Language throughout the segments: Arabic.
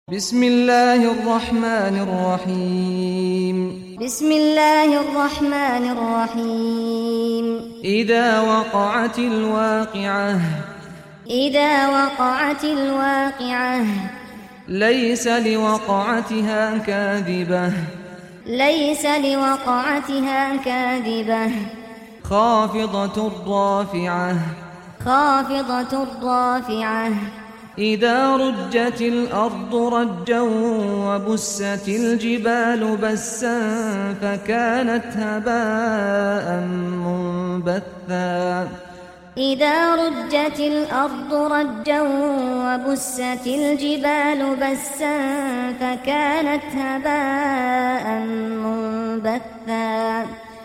بسم الله الرحمن الرحيم بسم الله الرحمن الرحيم إذا وقعت الواقعة إذا وقعت الواقعة ليس لوقعتها كاذبة ليس لوقعتها كاذبة خافضة رافعة خافضة رافعة إذا رجت الأرض رجا وبست الجبال بسا فكانت هباء منبثا إذا رجت الأرض رجا وبست الجبال بسا فكانت هباء منبثا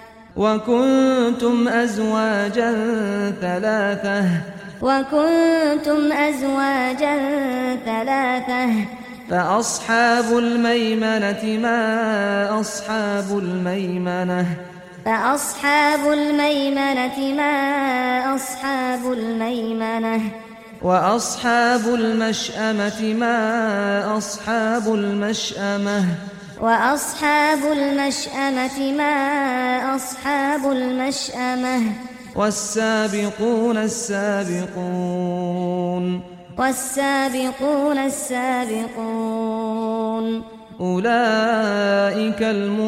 وكنتم أزواجا ثلاثة وكنتم أزواجا ثلاثة فأصحاب الميمنة ما أصحاب الميمنة فأصحاب الميمنة ما أصحاب الميمنة وأصحاب المشأمة ما أصحاب المشأمة وأصحاب المشأمة ما أصحاب المشأمة والسابقون السابقون والسابقون السابقون أولئك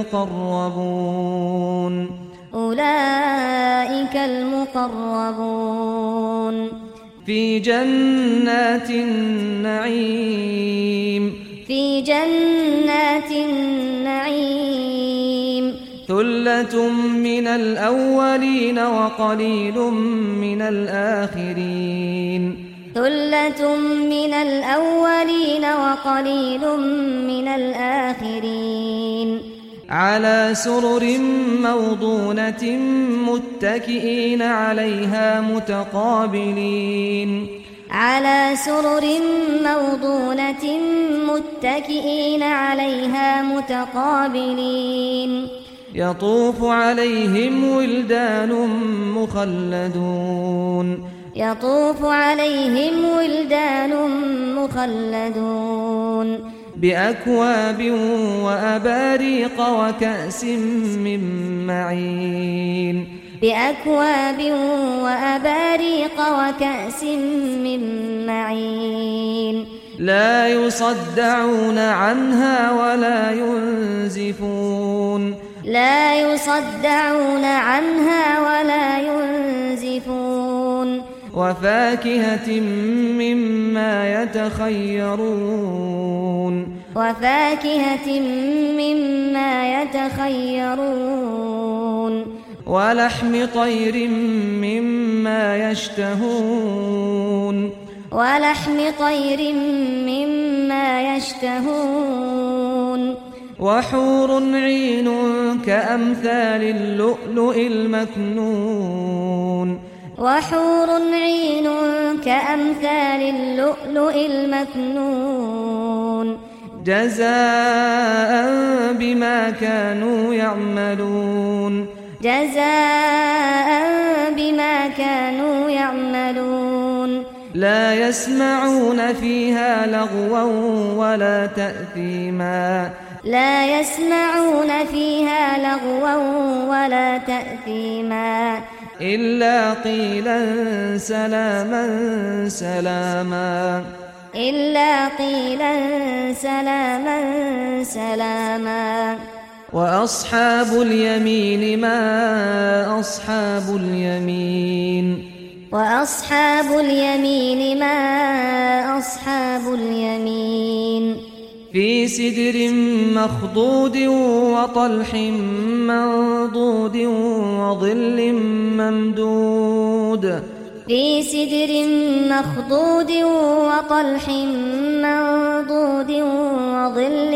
المقربون أولئك المقربون في جنات النعيم في جنات النعيم ثلة من الأولين وقليل من الآخرين ثلة من الأولين وقليل من الآخرين على سرر موضونة متكئين عليها متقابلين على سرر موضونة متكئين عليها متقابلين يطوف عليهم ولدان مخلدون يطوف عليهم ولدان مخلدون بأكواب وأباريق وكأس من معين بأكواب وأباريق وكأس من معين لا يصدعون عنها ولا ينزفون لا يصدعون عنها ولا ينزفون وفاكهة مما يتخيرون وفاكهة مما يتخيرون ولحم طير مما يشتهون ولحم طير مما يشتهون وحور عين كأمثال اللؤلؤ المكنون وحور عين كأمثال اللؤلؤ المكنون جزاء بما كانوا يعملون جزاء بما كانوا يعملون لا يسمعون فيها لغوا ولا تأثيما لا يسمعون فيها لغوا ولا تأثيما إلا قيلا سلاما سلاما إلا قيلا سلاما سلاما وأصحاب اليمين ما أصحاب اليمين وأصحاب اليمين ما أصحاب اليمين في سدر مخضود وطلح منضود وظل ممدود في سدر مخضود وطلح منضود وظل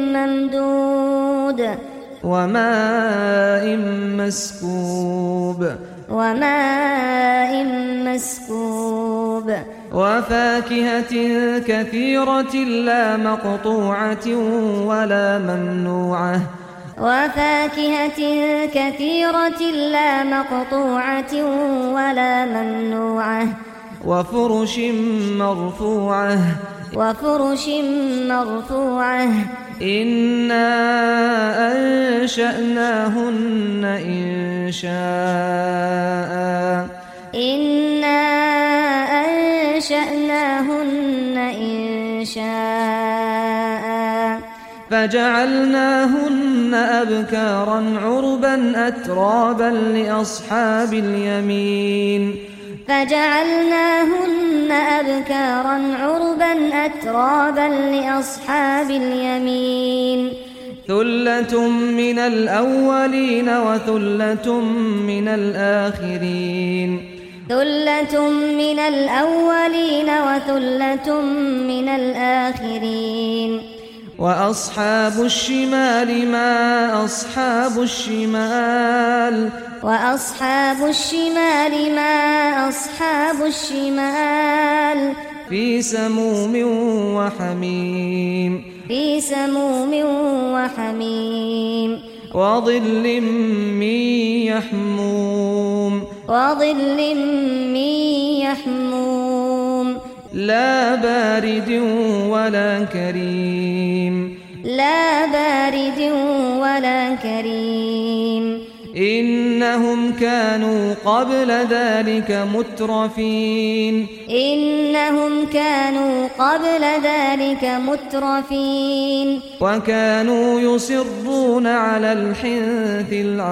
ممدود وماء مسكوب وماء مسكوب وفاكهة كثيرة لا مقطوعة ولا ممنوعة وفاكهة كثيرة لا مقطوعة ولا ممنوعة وفرش مرفوعة إنا أنشأناهن إنشاء فجعلناهن أبكارا عربا أترابا لأصحاب اليمين ثلة من الأولين وثلة من الآخرين وأصحاب الشمال ما أصحاب الشمال في سموم وحميم وظل من يحموم لا بارد ولا كريم إنهم كانوا قبل ذلك مترفين وكانوا يصرون على الحنث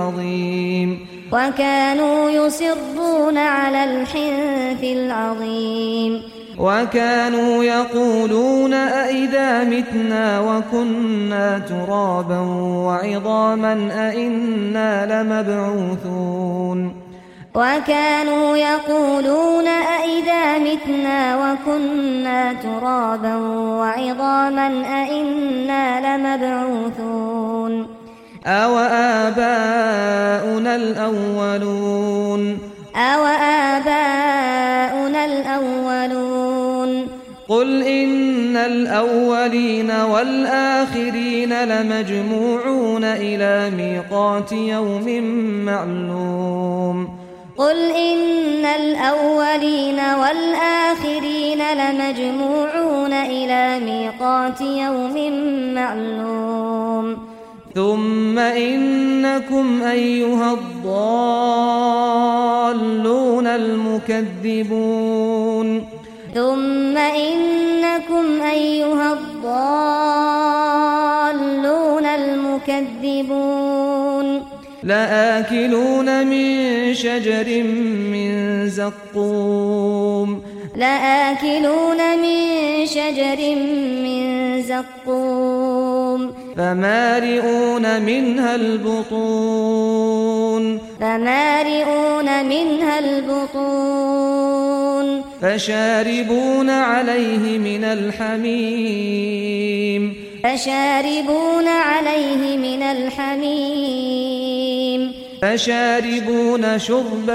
العظيم وكانوا يقولون أئذا متنا وكنا ترابا وعظاما أئنا لمبعوثون أو آباؤنا الأولون قل إن الأولين والآخرين لمجموعون إلى ميقات يوم معلوم ثم إنكم أيها الضالون المكذبون لآكلون من شجر من زقوم فمالئون منها البطون فشاربون عليه من الحميم فشاربون شرب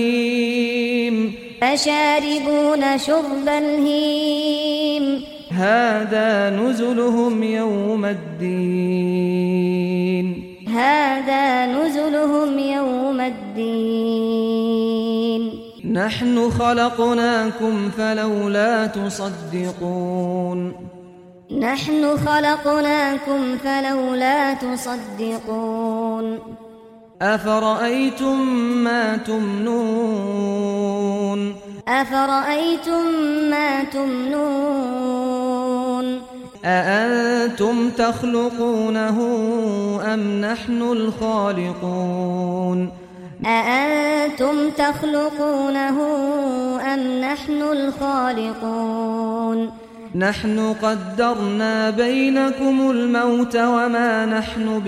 الهيم هذا نزلهم يوم الدين نحن خلقناكم فلولا تصدقون أفرأيتم ما تمنون أأنتم تخلقونه أم نحن الخالقون نحن قدرنا بينكم الموت وما نحن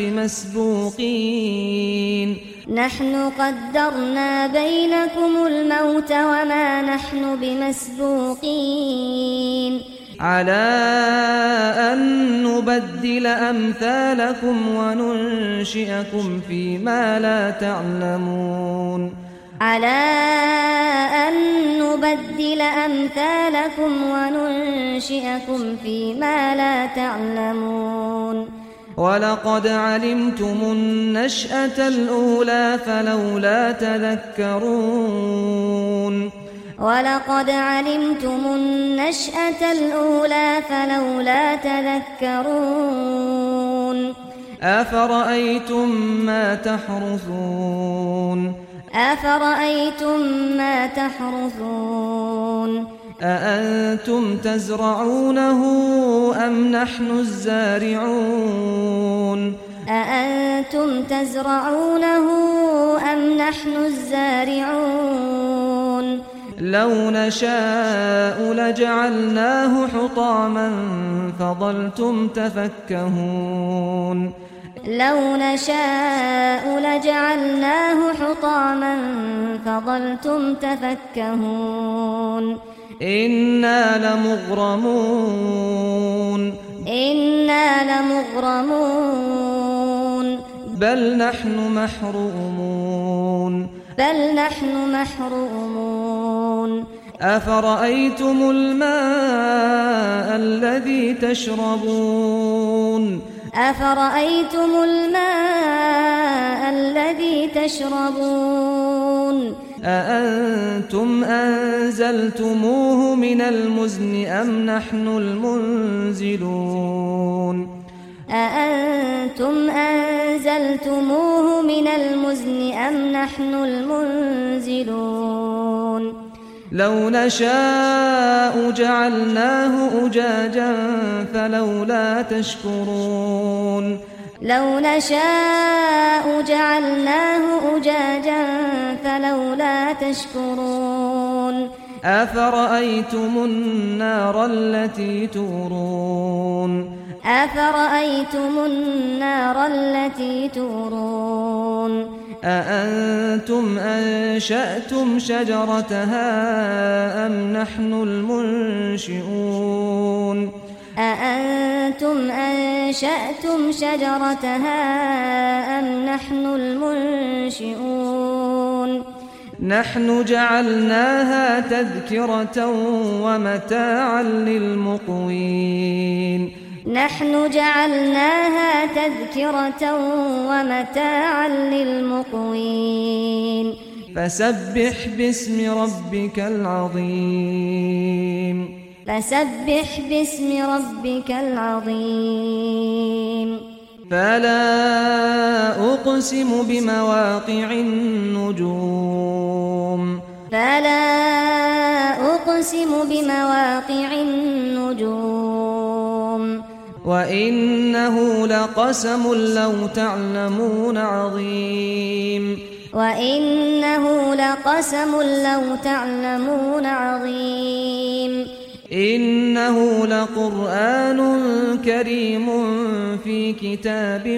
بمسبوقين على أن نبدل أمثالكم وننشئكم فيما لا تعلمون ولقد علمتم النشأة الأولى فلولا تذكرون ولقد علمتم النشأة الأولى فلولا تذكرون أفرأيتم ما تحرثون أأنتم تزرعونه أم نحن الزارعون لو نشاء لجعلناه حطاما فظلتم تفكهون إنا لمغرمون بل نحن محرومون أفرأيتم الماء الذي تشربون أأنتم أنزلتموه من المزن أم نحن المنزلون لو نشاء جعلناه أجاجا فلولا تشكرون أفرأيتم النار التي تورون أأنتم أنشأتم شجرتها أم نحن المنشئون نحن جعلناها تذكرة ومتاعا للمقوين فسبح باسم ربك العظيم فلا أقسم بمواقع النجوم وإنه لقسم لو تعلمون عظيم إنه لقرآن كريم في كتاب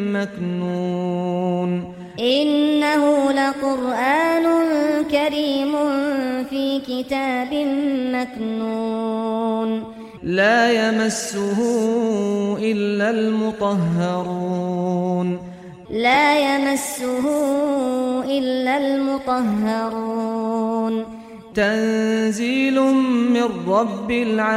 مكنون لا يمسه إلا المطهرون تنزيل من رب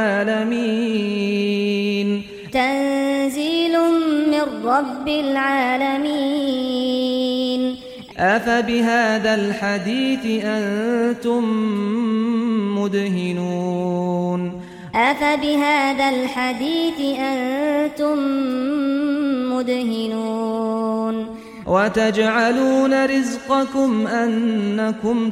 العالمين أفبهذا الحديث أنتم مدهنون وتجعلون رزقكم أنكم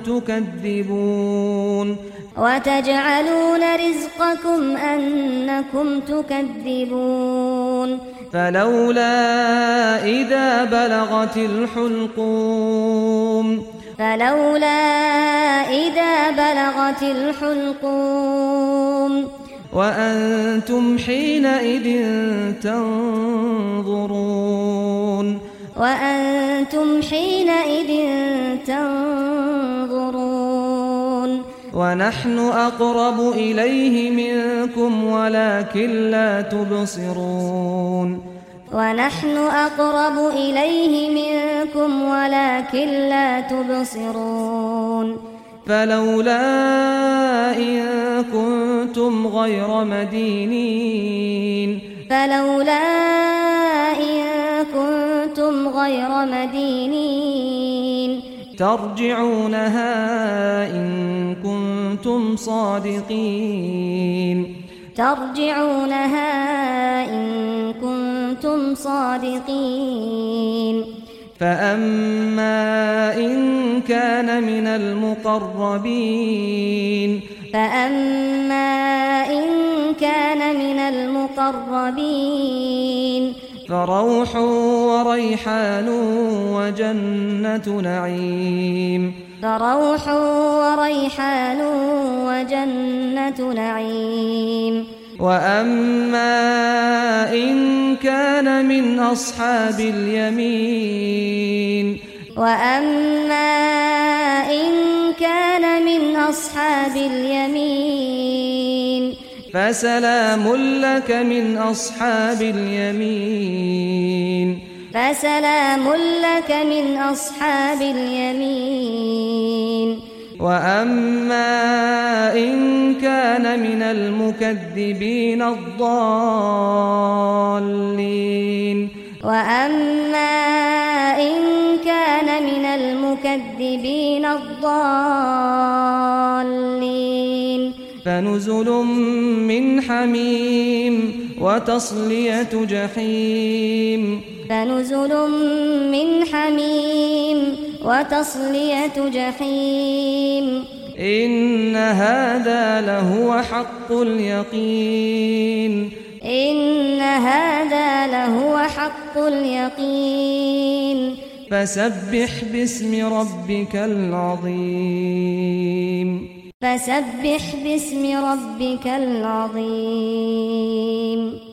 تكذبون فلولا إذا بلغت الحلقوم وأنتم حينئذ تنظرون ونحن أقرب إليه منكم ولكن لا تبصرون فلولا إن كنتم غير مدينين ترجعونها إن كنتم صادقين ترجعونها إن كنتم صادقين فأما إن كان من المقربين فروح وريحان وجنة نعيم وأما إن كان من أصحاب اليمين فسلام لك من أصحاب اليمين وأما إن كان من المكذبين الضالين فنزل من حميم وتصلية جحيم إن هذا لهو حق اليقين فسبح باسم ربك العظيم